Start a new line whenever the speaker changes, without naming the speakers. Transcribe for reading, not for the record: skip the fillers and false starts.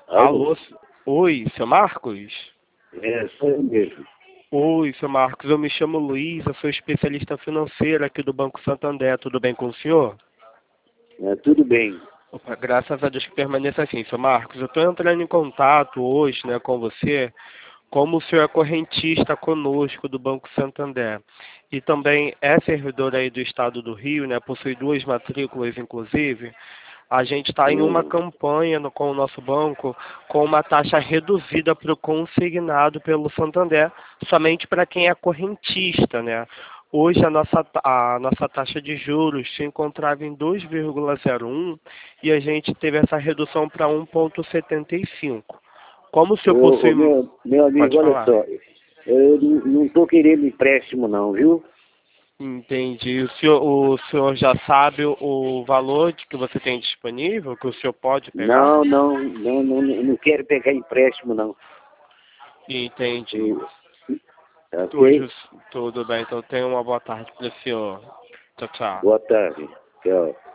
Alô?
Alô, oi, seu Marcos?
Sou eu mesmo.
Oi, seu Marcos, eu me chamo Luiz, eu sou especialista financeiro aqui do Banco Santander, tudo bem com o senhor?
Tudo bem.
Opa, graças a Deus que permaneça assim, seu Marcos, eu estou entrando em contato hoje, né, com você, como o senhor é correntista conosco do Banco Santander e também é servidor aí do estado do Rio, né, possui duas matrículas inclusive. A gente está em uma
Hum.
campanha com o nosso banco com uma taxa reduzida para o consignado pelo Santander, somente para quem é correntista, né? Hoje a nossa taxa de juros se encontrava em 2,01 e a gente teve essa redução para 1,75. Como o senhor possui...
Meu amigo,
Pode
olha
falar.
só. Eu não estou querendo empréstimo não, viu?
Entendi. O senhor já sabe o valor de que você tem disponível, que o senhor pode pegar?
Não quero pegar empréstimo não.
Entendi.
Eu- Ok?
Tudo bem, então tenha uma boa tarde para o senhor. Tchau, tchau.
Boa tarde. Tchau.